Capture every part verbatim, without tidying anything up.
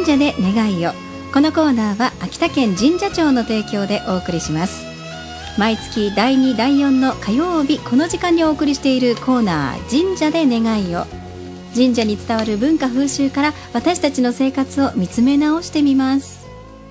社で願いを。このコーナーは秋田県神社庁の提供でお送りします。毎月だいにだいよんの火曜日、この時間にお送りしているコーナー、神社で願いを。神社に伝わる文化風習から私たちの生活を見つめ直してみます。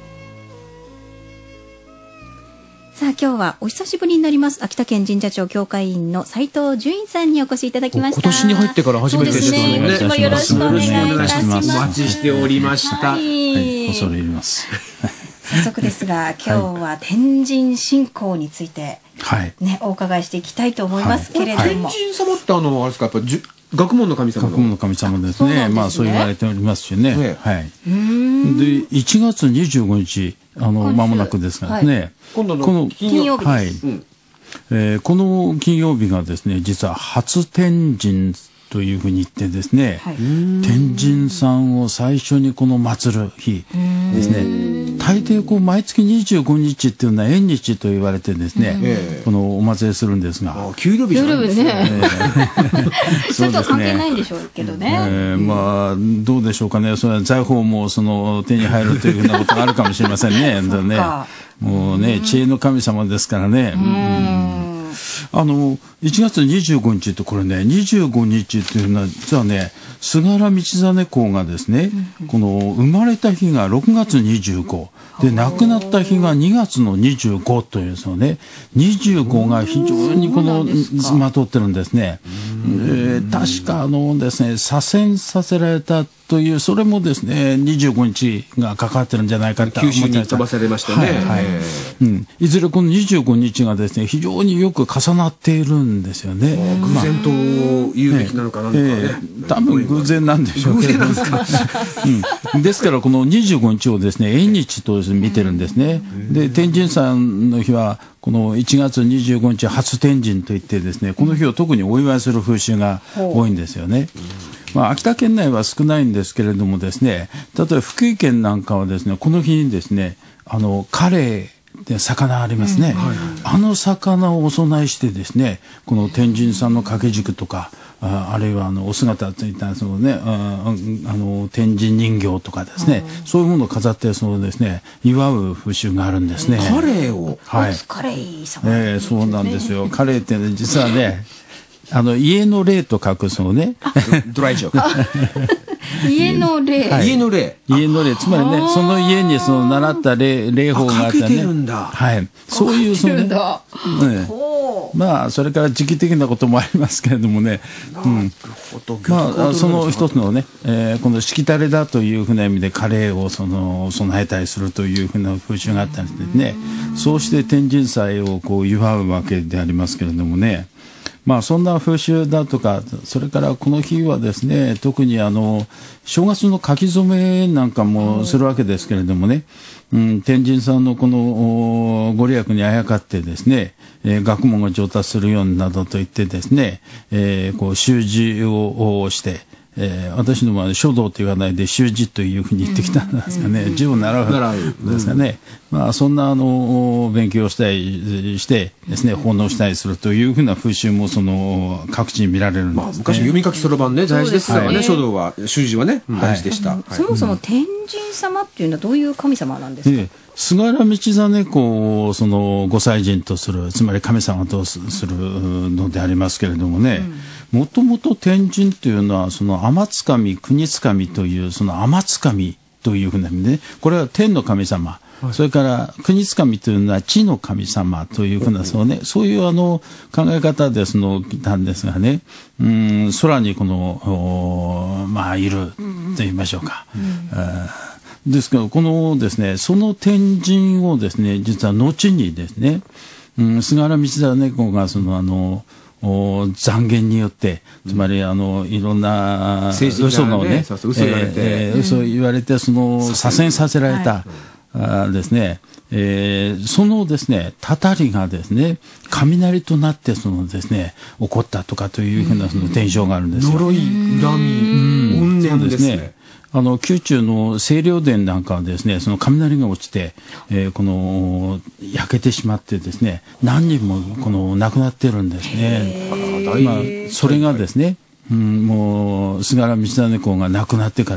さあ、今日はお久しぶりになります。秋田県神社庁協会員の斉藤純さんにお越しいただきました。 今年に入ってから初めてですね。 今年もよろしくお願いいたします。 お待ちしておりました。 はい、 はい、恐れ入ります。 早速ですが、今日は天神信仰について、 はいね、お伺いしていきたいと思いますけれども、はい、 天神様ってあのあれですか、やっぱじ学問の神様の学問の神様ですね。まあそう言われておりますしね。ね、はい。でいちがつにじゅうごにち、あの間もなくですがね、はい、 今度の金曜日です。はい、うん、 えー、この金曜日がですね、実は初天神というふうに言ってですね、はい、天神さんを最初にこの祀る日ですね。大抵こう毎月にじゅうごにちっていうのは縁日と言われてですね、このお祭りするんですが、 給料日じゃないですね。 ちょっと関係ないんでしょうけどね。 えー、まあどうでしょうかね。それは財宝もその手に入るというふうなことがあるかもしれませんね。ね、もうね、知恵の神様ですからね。うん、あのいちがつにじゅうごにちってこれね、にじゅうごにちっていうのは実はね、菅原道真公がですね、うん、この生まれた日がろくがつにじゅうごで、亡くなった日がにがつのにじゅうごというですよね。にじゅうごが非常にこのまとってるんですね。えー、確かあのですね、左遷させられたという、それもですね、にじゅうごにちがかかってるんじゃないかと思って九州に飛ばされましたね。 はいはい、うん、いずれこのにじゅうごにちがですね、非常によく重なっているんですよね。 偶然と言うべきなのかなんかね。 えー、多分偶然なんでしょうけど。偶然なんですか。うん、ですからこのにじゅうごにちをですね、縁日と見てるんですね。で、天神さんの日はこのいちがつにじゅうごにち初天神といってですね、この日を特にお祝いする風習が多いんですよね。まあ、秋田県内は少ないんですけれどもですね、例えば福井県なんかはですね、この日にですね、あのカレーで魚ありますね、うん、はい、あの魚をお供えしてですね、この天神さんの掛け軸とか、あ, あるいはあのお姿ついたそのね、ああの天神人形とかですね、うん、そういうものを飾ってそのですね、祝う風習があるんですね。 カレーを、 はい、カレー様、 えー、そうなんですよ。カレーって、ね、実はね、あの家の霊と書くそのね、 ドライジョーク。 家の霊、 はい、家の霊、 家の霊、つまりね、その家にその習った霊霊法があってね、はい、そういうそのね、ね、まあそれから時期的なこともありますけれどもね、うん、まあその一つのね、えー、このしきたれだというふうな意味でカレーをその備えたりするというふうな風習があったりしてね、そうして天神祭をこう祝うわけでありますけれどもね。まあそんな風習だとか、それからこの日はですね、特にあの正月の書き初めなんかもするわけですけれどもね、うん、天神さんのこのご利益にあやかってですね、えー、学問が上達するようになどと言ってですね、えー、こう習字をして、えー、私どもは書道と言わないで習字というふうに言ってきたんですかね、字を習うんですかね、まあそんなあの勉強をしたりしてですね、奉納したりするというふうな風習もその各地に見られるんですね。まあ、 昔読み書きそろばんね、大事ですからね、はい、書道は習字はね、大事でした。はい、 そもそも天神様っていうのはどういう神様なんですか。ええ、 菅原道真公をそのご祭神とする、つまり神様とするのでありますけれどもね、もともと天神というのはその天津神、国津神というその天津神というふうな意味で、ね、これは天の神様、はい、それから国津神というのは地の神様というふうな、そうね、そういうあの考え方でその来たんですがね、うん、空にこのまあいると言いましょうか。うん、ですからこのですね、その天神をですね、実は後にですね、うん、菅原道真公がそのあの残言によって、つまりあのいろんな嘘のね、嘘言われて、嘘言われてその左遷させられた、はい、ですね、えー、そのですねたたりがですね雷となってそのですね起こったとかというふうなその伝承があるんですよ。 呪い、恨み、怨念ですね。 あの宮中の清涼殿なんかはですね、その雷が落ちて、えー、この焼けてしまってですね、何人もこの亡くなってるんですね。まあそれがですね、うん、もう菅原道真公が亡くなってから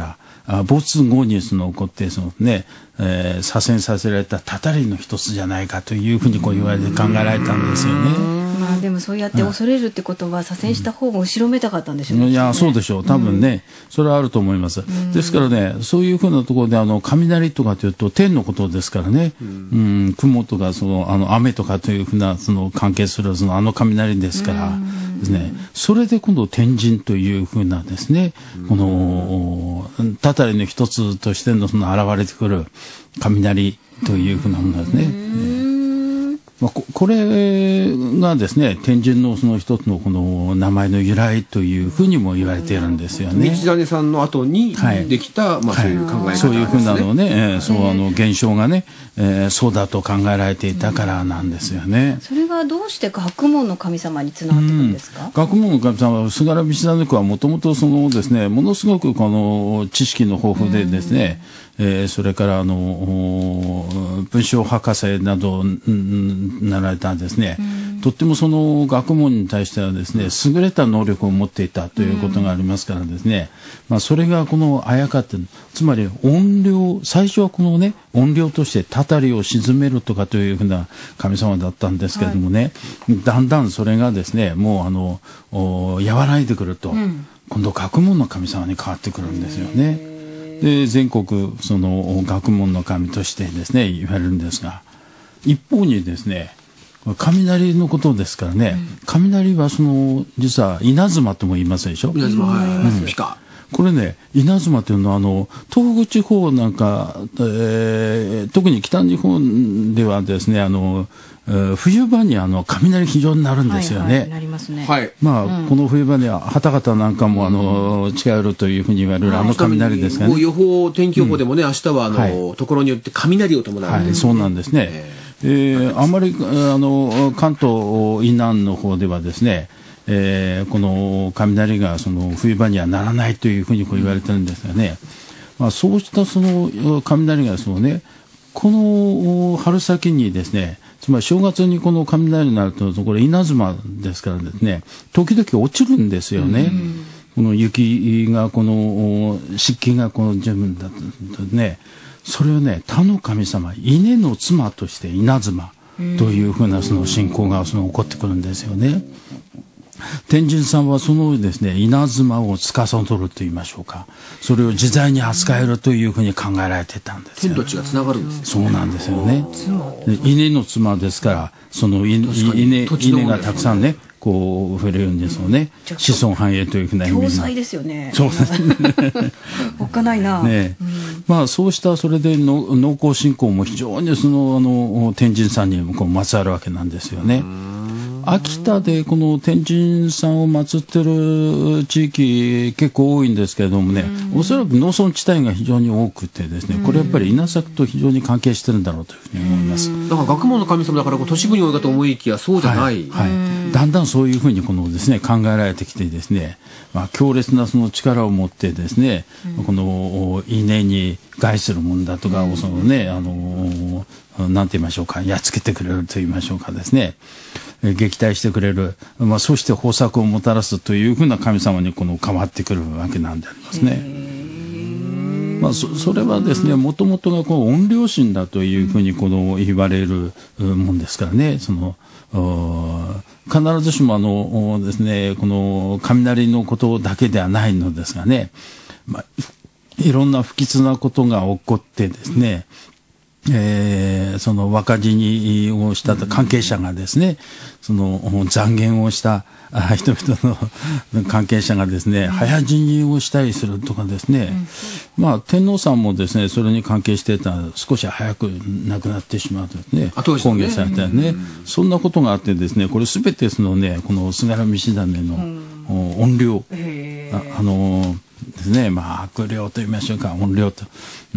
あ没後にその起こってそのね、えー、左遷させられたたたりの一つじゃないかというふうにこう言われて考えられたんですよね。 まあでもそうやって恐れるってことは、左遷した方も後ろめたかったんでしょうね。 いや、そうでしょう。多分ね、うん、それはあると思います。ですからね、そういうふうなところで、あの、雷とかというと天のことですからね、うん、うん、雲とか、その、あの、雨とかというふうな、その、関係する、その、あの雷ですからですね、それで今度天神というふうなですね、この、たたりの一つとしての、その、現れてくる雷というふうなものですね。まあ、こ, これがですね、天神のその一つのこの名前の由来というふうにも言われているんですよね。 道真さんの後にできた、はい、まあそういう考え方ですね。 そういうふうなのね、えー、そうあの現象がね、えー、そうだと考えられていたからなんですよね。 それはどうして学問の神様につながっていくんですか？うん、 学問の神様は菅原道真公はもともとそのですね、ものすごくこの知識の豊富でですね、えー、それからあの文章博士などなられたですね、とってもその学問に対してはですね、優れた能力を持っていたということがありますからですね、まあそれがこのあやかって、つまり怨霊、最初はこのね、怨霊としてたたりを鎮めるとかというふうな神様だったんですけれどもね、はい、だんだんそれがですね、もうあの、和らいでくると、うん、今度学問の神様に変わってくるんですよね。で、全国その学問の神としてですね、言われるんですが、一方にですね、雷のことですからね、うん、雷はその、実は稲妻とも言いますでしょ。 稲妻、はい、うん、ピカ。 これね、稲妻というのは、あの、東北地方なんか、えー、特に北日本ではですね、あの、冬場にあの雷非常になるんですよね。はいはい、なりますね。はい。まあ、うん、この冬場には旗形なんかもあの近寄るというふうに言われる、はい、あの雷ですかね。 予報天気予報でもね、うん、明日はあの、はい、ところによって雷を伴う。 はい、そうなんですね。えー、えー、あまりあの関東以南の方ではですね、えー、この雷がその冬場にはならないというふうにこう言われてるんですがね。まあ、そうしたその雷がそのね、この春先にですね。つまり正月にこの雷になると、これ稲妻ですからですね、時々落ちるんですよね。うん、この雪が、この湿気がこの自分だとね、それをね、他の神様、稲の妻として稲妻というふうなその信仰がその起こってくるんですよね。天神さんはそのですね、稲妻を司ると言いましょうか。それを自在に扱えるというふうに考えられてたんですよ。 天と地がつながるんですね。 そうなんですよね。稲の妻ですから、その稲、稲、稲がたくさんね、こう、増えるんですよね。子孫繁栄というふうな意味共済ですよね。 そうですね。 おっかないな。 ね、うん、まあ、そうした、それでの農耕信仰も非常にその、あの、天神さんにこう、まつわるわけなんですよね。秋田でこの天神さんを祀ってる地域結構多いんですけれどもね、おそらく農村地帯が非常に多くてですね、これやっぱり稲作と非常に関係してるんだろうというふうに思います。 だから学問の神様だから都市部に多いかと思いきやそうじゃない。 はいはい、だんだんそういうふうにこのですね、考えられてきてですね、まあ、強烈なその力を持ってですね、この稲に害するものだとかをそのね、あの、なんて言いましょうか、やっつけてくれると言いましょうかですね、撃退してくれる、まあ、そして豊作をもたらすというふうな神様にこの変わってくるわけなんでありますね。まあ、そ, それはですね、もともとがこう怨霊神だというふうにこの言われるもんですからね、その必ずしもあのですね、この雷のことだけではないのですがね、まあ、いろんな不吉なことが起こってですね、えー、その若死にをした関係者がですね、その残言をした人々の関係者がですね、早死にをしたりするとかですね、まあ天皇さんもですね、それに関係してた少し早く亡くなってしまうとですね、崩御されたね、そんなことがあってですね、これすべてそのね、この菅原道真の怨霊、あ, あのですね、まあ悪霊と言いましょうか、怨霊と、うん、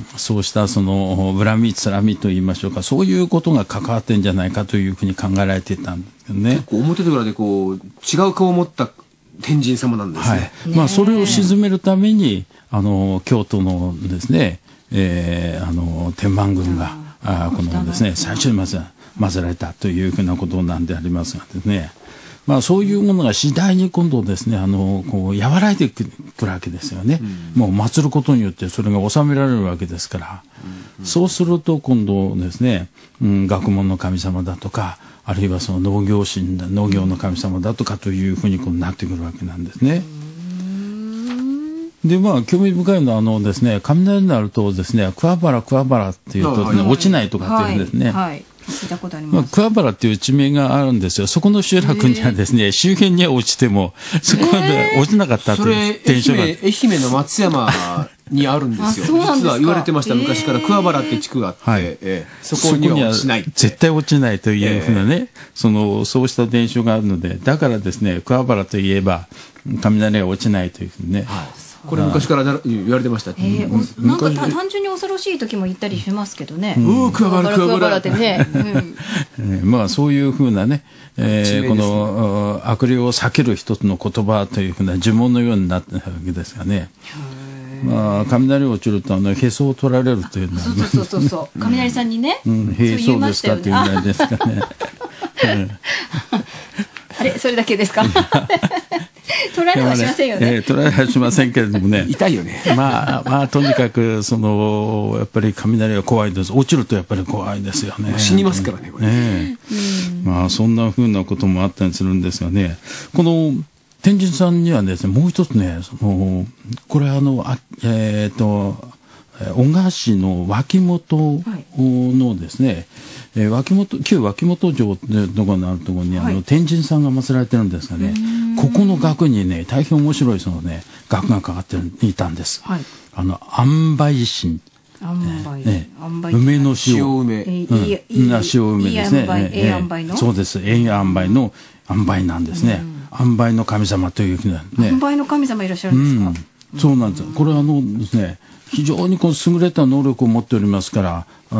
そうしたその恨みつらみと言いましょうか、そういうことが関わってんじゃないかというふうに考えられていたんですけどね。 結構表と裏でこう違う顔を持った天神様なんですね。 はい、まあそれを鎮めるためにあの京都のですね、えー、あの天満宮があこのですね最初にまず祀られたというふうなことなんでありますがですね、まあ、そういうものが次第に今度ですね、あのこう和らいでくるわけですよね、うん、もう祀ることによってそれが収められるわけですから、うん、そうすると今度ですね、うん、学問の神様だとか、あるいはその農業神だ、農業の神様だとかというふうにこうなってくるわけなんですね。で、まあ、興味深いのは、あのですね、雷になるとですね、桑原桑原っていうと、ね、はい、落ちないとかっていうんですね。はいはい、 聞いたことあります。まあ、 桑原っていう地名があるんですよ。そこの集落にはですね、周辺には落ちても、そこまで落ちなかったという伝承が。 それ、愛媛の松山にあるんですよ。実は言われてました。昔から桑原って地区があって、はい、えー、そこには落ちない。 絶対落ちないというふうなね、えー、その、そうした伝承があるので、だからですね、桑原といえば、雷が落ちないというふうにね。はい、 これ昔から言われてました。 えー、なんか単純に恐ろしい時も言ったりしますけどね。 うー、桑原桑原ってね。 まあそういうふうなね、えー、この悪霊を避ける一つの言葉というふうな呪文のようになってるわけですがね。まあ雷落ちるとあのへそを取られるというのは、 そうそうそうそう、雷さんにね。 うん、へそですかというぐらいですかね。 あれ、それだけですか。取られはしませんよね。 えー、取られはしませんけれどもね。 痛いよね。 まあ、まあ、とにかく、その、やっぱり雷は怖いです。落ちるとやっぱり怖いですよね。 死にますからね、これ。 ね、まあ、そんなふうなこともあったりするんですがね。この、天神さんにはですね、もう一つね、その、これあの、あえっ、ー、と、小賀市の脇本のですね、はい、えー、脇本旧脇本城というところのあるところに、はい、あの天神さんが祀られてるんですがね、ここの額にね大変面白いそのね額がかかっていたんです。はい、あの塩梅神。 塩梅、 ね、梅の塩梅、 うん、塩梅ですね。 塩梅の、 そうです。塩梅の塩梅なんですね。塩梅の神様というふうなね。 塩梅の神様いらっしゃるんですか。 うん、そうなんです。これはあのですね。非常にこの優れた能力を持っておりますから、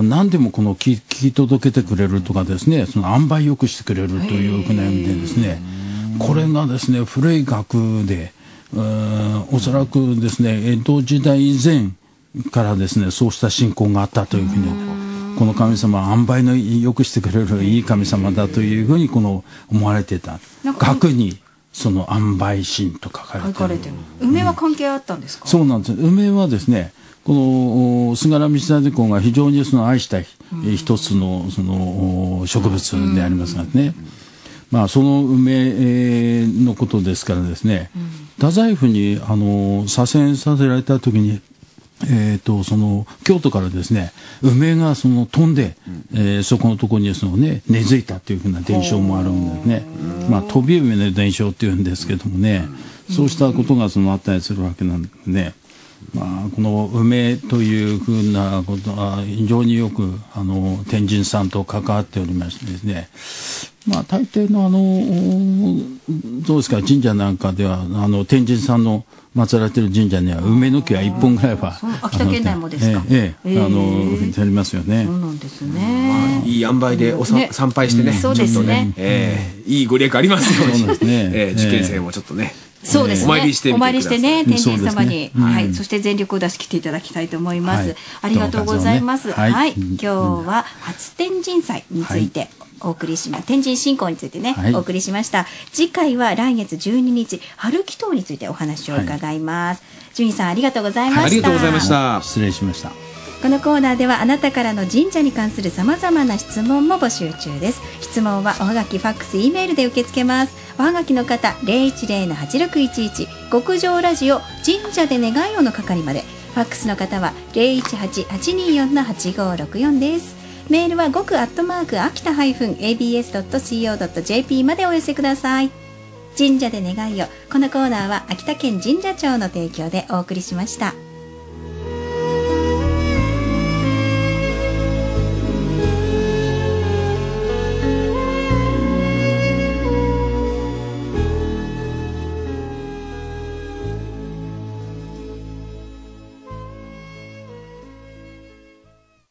何でもこの聞き届けてくれるとかですね、その塩梅よくしてくれるというふうな意味でですね、これがですね、古い学で、おそらくですね、江戸時代以前からですね、そうした信仰があったというふうに、この神様は塩梅のよくしてくれるいい神様だというふうにこの思われていた。学にその塩梅神と書かれている。 梅は関係あったんですか。 うん、そうなんです。梅はですね、この菅原道真公が非常にその愛した一つのその植物でありますがね、まあその梅のことですからですね、太宰府にあの左遷させられた時に、えー、とその京都からですね梅がその飛んで、えー、そこのところにそのね根付いたというふうな伝承もあるんですね。まあ飛び梅の伝承っていうんですけどもね、そうしたことがそのあったりするわけなんでね。まあ、この梅というふうなことは非常によくあの天神さんと関わっておりましてですね、まあ、大抵のあのどうですか神社なんかではあの天神さんの祀られている神社には梅の木はいっぽんぐらいは秋田県内もですか。 ええええ、あのありますよね。 そうなんですね。 まあ、いい塩梅でおさ、ね、参拝してね、 そうですね、 えー、いいご利益ありますように、そうですね、えー、受験生もちょっとね、 そうですね。 お参りしてみてください。 お参りしてね、天神様に、 ね、うん、 はい、そして全力を出し切っていただきたいと思います。はい、ありがとうございます。ね、はい、はい、今日は初天神祭についてお送りしま、はい、天神信仰についてね、はい、お送りしました。次回は来月じゅうににち、春祈祷についてお話を伺います。純次さんありがとうございました。 はい、ありがとうございました。 失礼しました。 このコーナーではあなたからの神社に関するさまざまな質問も募集中です。質問はおはがき、ファックス、Eメールで受け付けます。おはがきの方 ゼロいちゼロのはちろくいちいち 極上ラジオ神社で願いをの係まで、ファックスの方は ゼロいちはち はちにーよん はちごろくよん です。メールはごくアットマーク秋田 -エービーエス ドット シーオー ドット ジェーピー までお寄せください。神社で願いを、このコーナーは秋田県神社庁の提供でお送りしました。